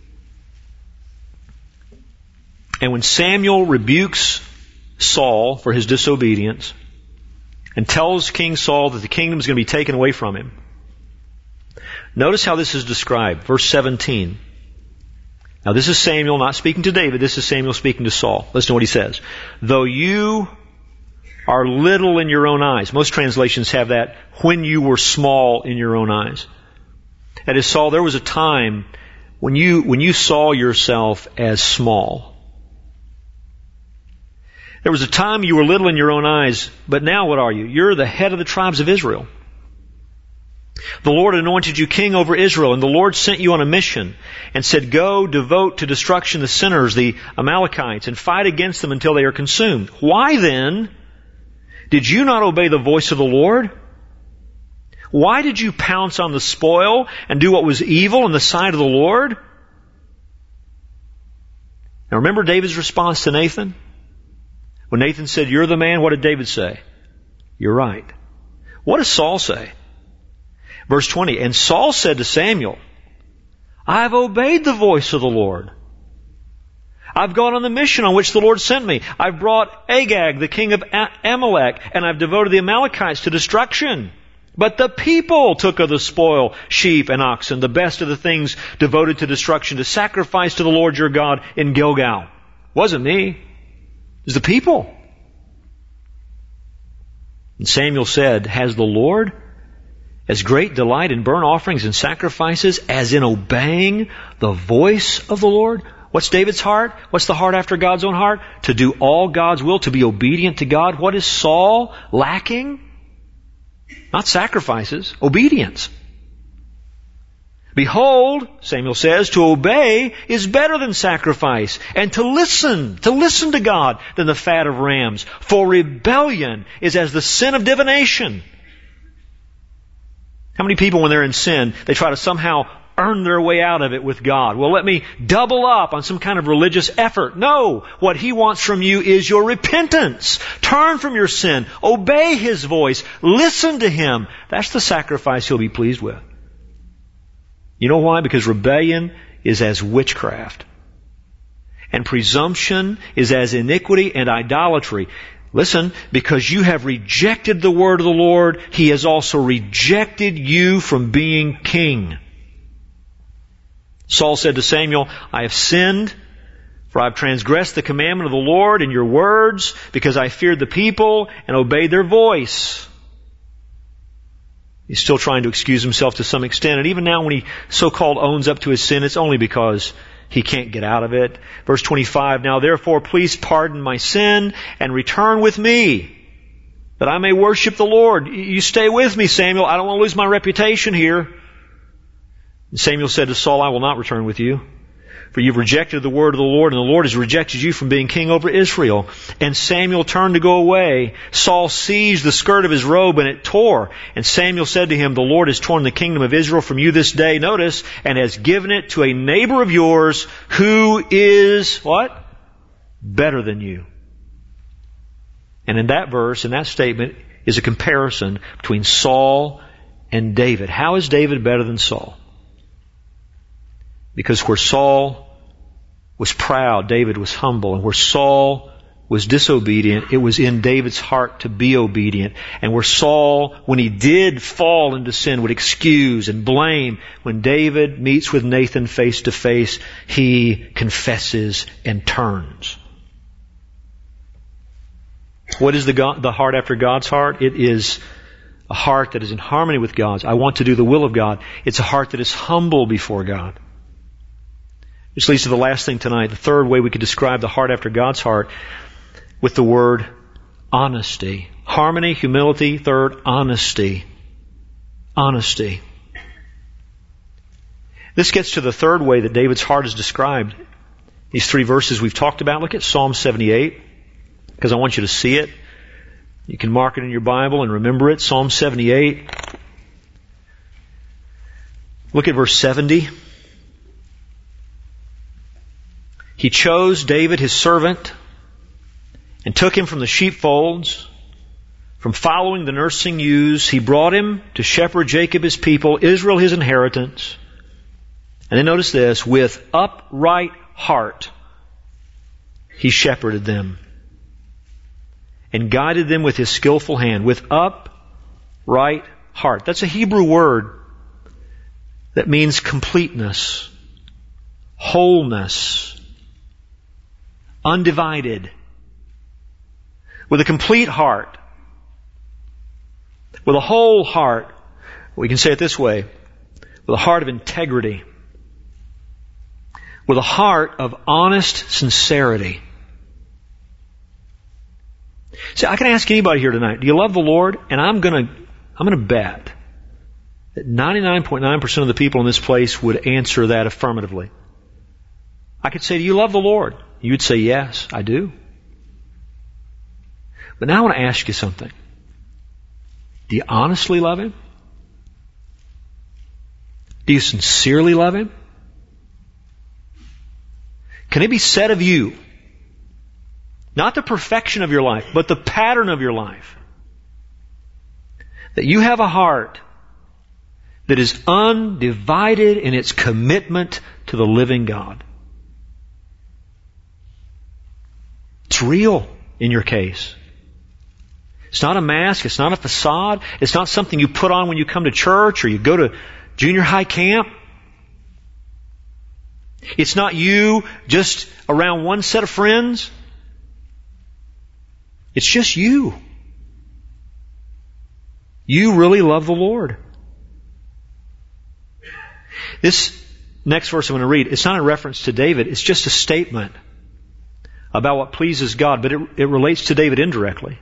And when Samuel rebukes Saul for his disobedience and tells King Saul that the kingdom is going to be taken away from him, notice how this is described. Verse seventeen. Now this is Samuel not speaking to David, this is Samuel speaking to Saul. Listen to what he says. Though you are little in your own eyes. Most translations have that, when you were small in your own eyes. That is, Saul, there was a time when you, when you saw yourself as small. There was a time you were little in your own eyes, but now what are you? You're the head of the tribes of Israel. The Lord anointed you king over Israel, and the Lord sent you on a mission and said, go devote to destruction the sinners, the Amalekites, and fight against them until they are consumed. Why then did you not obey the voice of the Lord? Why did you pounce on the spoil and do what was evil in the sight of the Lord? Now remember David's response to Nathan? When Nathan said, you're the man, what did David say? You're right. What does Saul say? Verse twenty, and Saul said to Samuel, I have obeyed the voice of the Lord. I've gone on the mission on which the Lord sent me. I've brought Agag, the king of Amalek, and I've devoted the Amalekites to destruction. But the people took of the spoil, sheep and oxen, the best of the things devoted to destruction, to sacrifice to the Lord your God in Gilgal. It wasn't me. It was the people. And Samuel said, has the Lord as great delight in burnt offerings and sacrifices as in obeying the voice of the Lord? What's David's heart? What's the heart after God's own heart? To do all God's will, to be obedient to God. What is Saul lacking? Not sacrifices, obedience. Behold, Samuel says, to obey is better than sacrifice, and to listen, to listen to God than the fat of rams. For rebellion is as the sin of divination. How many people, when they're in sin, they try to somehow earn their way out of it with God? Well, let me double up on some kind of religious effort. No, what He wants from you is your repentance. Turn from your sin. Obey His voice. Listen to Him. That's the sacrifice He'll be pleased with. You know why? Because rebellion is as witchcraft. And presumption is as iniquity and idolatry. Listen, because you have rejected the word of the Lord, He has also rejected you from being king. Saul said to Samuel, I have sinned, for I have transgressed the commandment of the Lord in your words, because I feared the people and obeyed their voice. He's still trying to excuse himself to some extent, and even now when he so-called owns up to his sin, it's only because he can't get out of it. Verse twenty-five, now therefore please pardon my sin and return with me, that I may worship the Lord. You stay with me, Samuel. I don't want to lose my reputation here. And Samuel said to Saul, I will not return with you. For you've rejected the word of the Lord, and the Lord has rejected you from being king over Israel. And Samuel turned to go away. Saul seized the skirt of his robe, and it tore. And Samuel said to him, the Lord has torn the kingdom of Israel from you this day, notice, and has given it to a neighbor of yours who is, what? Better than you. And in that verse, in that statement, is a comparison between Saul and David. How is David better than Saul? Because where Saul was proud, David was humble. And where Saul was disobedient, it was in David's heart to be obedient. And where Saul, when he did fall into sin, would excuse and blame, when David meets with Nathan face to face, he confesses and turns. What is the, God, the heart after God's heart? It is a heart that is in harmony with God's. I want to do the will of God. It's a heart that is humble before God. Which leads to the last thing tonight, the third way we could describe the heart after God's heart, with the word honesty. Harmony, humility, third, honesty. Honesty. This gets to the third way that David's heart is described. These three verses we've talked about. Look at Psalm seventy-eight, because I want you to see it. You can mark it in your Bible and remember it. Psalm seventy-eight. Look at verse seventy. He chose David his servant and took him from the sheepfolds, from following the nursing ewes. He brought him to shepherd Jacob his people, Israel his inheritance. And then notice this, with upright heart he shepherded them and guided them with his skillful hand. With upright heart. That's a Hebrew word that means completeness, wholeness, undivided. With a complete heart. With a whole heart. We can say it this way. With a heart of integrity. With a heart of honest sincerity. See, I can ask anybody here tonight, do you love the Lord? And I'm gonna, I'm gonna bet that ninety-nine point nine percent of the people in this place would answer that affirmatively. I could say, do you love the Lord? You'd say, yes, I do. But now I want to ask you something. Do you honestly love Him? Do you sincerely love Him? Can it be said of you, not the perfection of your life, but the pattern of your life, that you have a heart that is undivided in its commitment to the living God? It's real in your case. It's not a mask. It's not a facade. It's not something you put on when you come to church or you go to junior high camp. It's not you just around one set of friends. It's just you. You really love the Lord. This next verse I'm going to read, it's not a reference to David. It's just a statement about what pleases God, but it, it relates to David indirectly.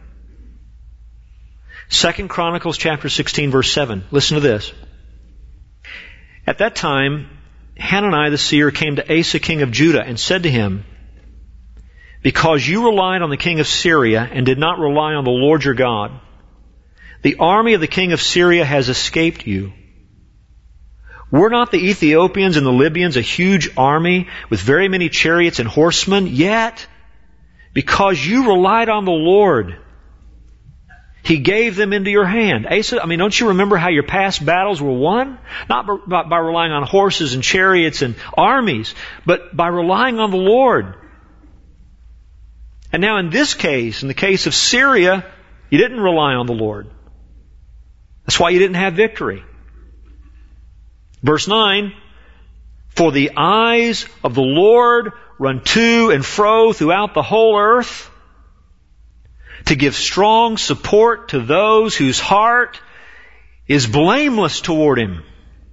Second Chronicles chapter sixteen verse seven. Listen to this. At that time, Hanani the seer came to Asa king of Judah and said to him, because you relied on the king of Syria and did not rely on the Lord your God, the army of the king of Syria has escaped you. Were not the Ethiopians and the Libyans a huge army with very many chariots and horsemen? Yet, because you relied on the Lord, He gave them into your hand. Asa, I mean, don't you remember how your past battles were won? Not by, by relying on horses and chariots and armies, but by relying on the Lord. And now in this case, in the case of Syria, you didn't rely on the Lord. That's why you didn't have victory. Verse nine, for the eyes of the Lord run to and fro throughout the whole earth to give strong support to those whose heart is blameless toward Him.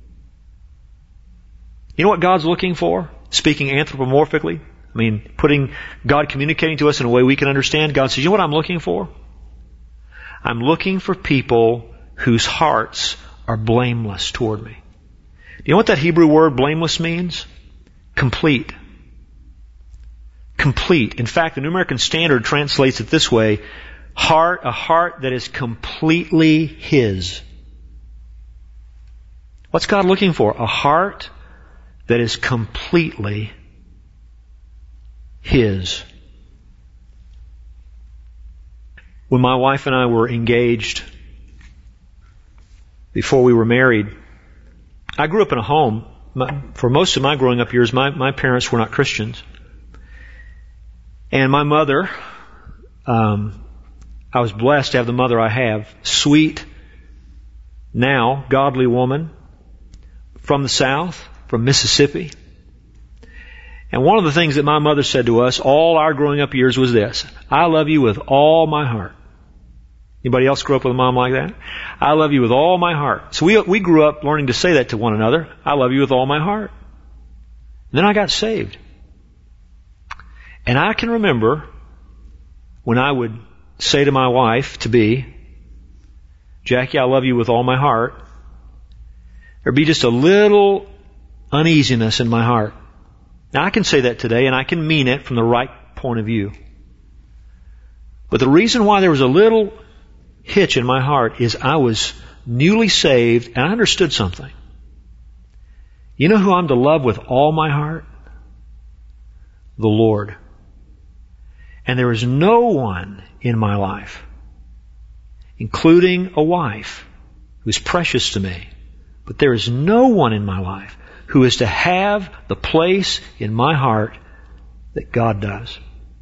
You know what God's looking for? Speaking anthropomorphically. I mean, putting God communicating to us in a way we can understand. God says, you know what I'm looking for? I'm looking for people whose hearts are blameless toward me. You know what that Hebrew word blameless means? Complete. complete. In fact, the New American Standard translates it this way: heart, a heart that is completely His. What's God looking for? A heart that is completely His. When my wife and I were engaged, before we were married, I grew up in a home. My, for most of my growing up years, my, my parents were not Christians. And my mother, um, I was blessed to have the mother I have. Sweet, now godly woman from the South, from Mississippi. And one of the things that my mother said to us all our growing up years was this: I love you with all my heart. Anybody else grew up with a mom like that? I love you with all my heart. So we we grew up learning to say that to one another. I love you with all my heart. And then I got saved. And I can remember when I would say to my wife to be, Jackie, I love you with all my heart, there'd be just a little uneasiness in my heart. Now I can say that today and I can mean it from the right point of view. But the reason why there was a little hitch in my heart is I was newly saved and I understood something. You know who I'm to love with all my heart? The Lord. And there is no one in my life, including a wife who's precious to me, but there is no one in my life who is to have the place in my heart that God does.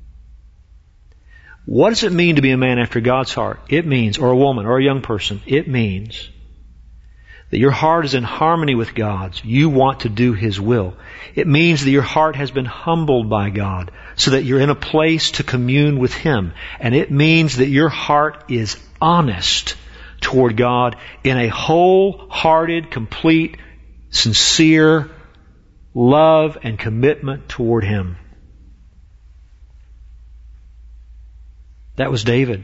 What does it mean to be a man after God's heart? It means, or a woman, or a young person, it means that your heart is in harmony with God's. You want to do His will. It means that your heart has been humbled by God so that you're in a place to commune with Him. And it means that your heart is honest toward God in a wholehearted, complete, sincere love and commitment toward Him. That was David.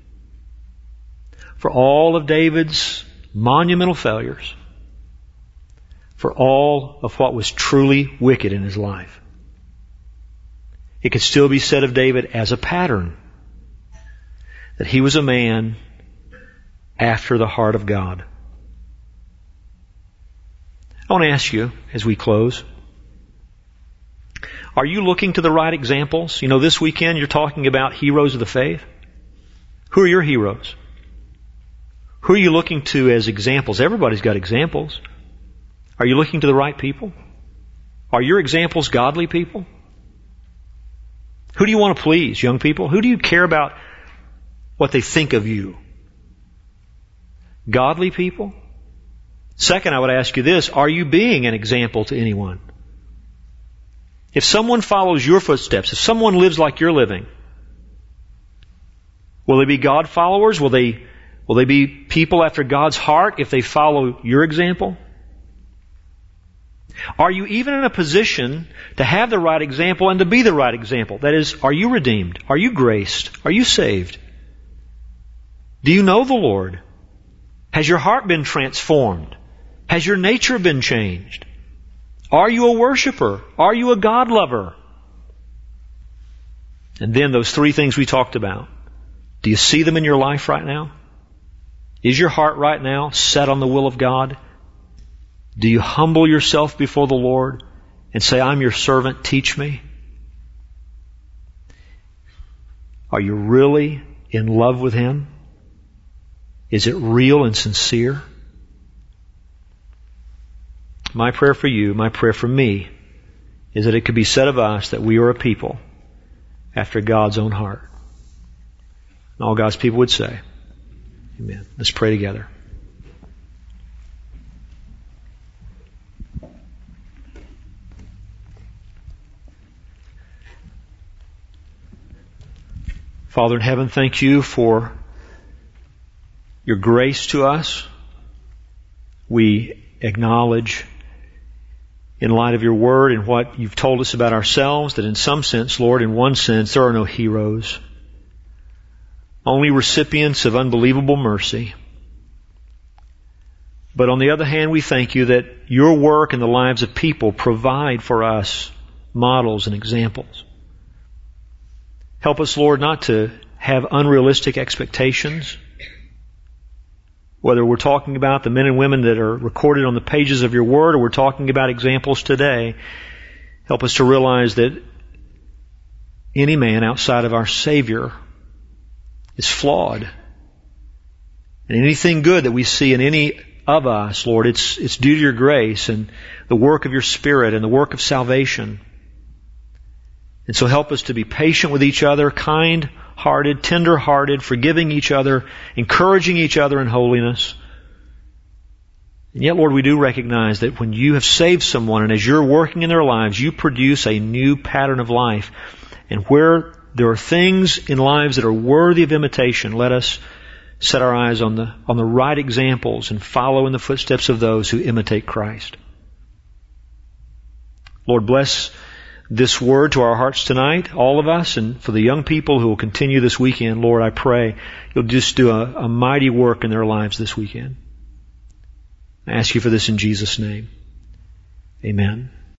For all of David's monumental failures, for all of what was truly wicked in his life, it could still be said of David as a pattern that he was a man after the heart of God. I want to ask you as we close, are you looking to the right examples? You know, this weekend you're talking about heroes of the faith. Who are your heroes? Who are you looking to as examples? Everybody's got examples. Are you looking to the right people? Are your examples godly people? Who do you want to please, young people? Who do you care about what they think of you? Godly people? Second, I would ask you this: are you being an example to anyone? If someone follows your footsteps, if someone lives like you're living, will they be God followers? Will they, will they be people after God's heart if they follow your example? Are you even in a position to have the right example and to be the right example? That is, are you redeemed? Are you graced? Are you saved? Do you know the Lord? Has your heart been transformed? Has your nature been changed? Are you a worshiper? Are you a God lover? And then those three things we talked about. Do you see them in your life right now? Is your heart right now set on the will of God? Do you humble yourself before the Lord and say, I'm your servant, teach me? Are you really in love with Him? Is it real and sincere? My prayer for you, my prayer for me, is that it could be said of us that we are a people after God's own heart. And all God's people would say, amen. Let's pray together. Father in heaven, thank you for your grace to us. We acknowledge, in light of your word and what you've told us about ourselves, that in some sense, Lord, in one sense, there are no heroes, only recipients of unbelievable mercy. But on the other hand, we thank you that your work in the lives of people provide for us models and examples. Help us, Lord, not to have unrealistic expectations. Whether we're talking about the men and women that are recorded on the pages of your Word or we're talking about examples today, help us to realize that any man outside of our Savior is flawed. And anything good that we see in any of us, Lord, it's, it's due to your grace and the work of your Spirit and the work of salvation. And so help us to be patient with each other, kind-hearted, tender-hearted, forgiving each other, encouraging each other in holiness. And yet, Lord, we do recognize that when you have saved someone and as you're working in their lives, you produce a new pattern of life. And where there are things in lives that are worthy of imitation, let us set our eyes on the, on the right examples and follow in the footsteps of those who imitate Christ. Lord, bless this word to our hearts tonight, all of us, and for the young people who will continue this weekend, Lord, I pray you'll just do a, a mighty work in their lives this weekend. I ask you for this in Jesus' name. Amen.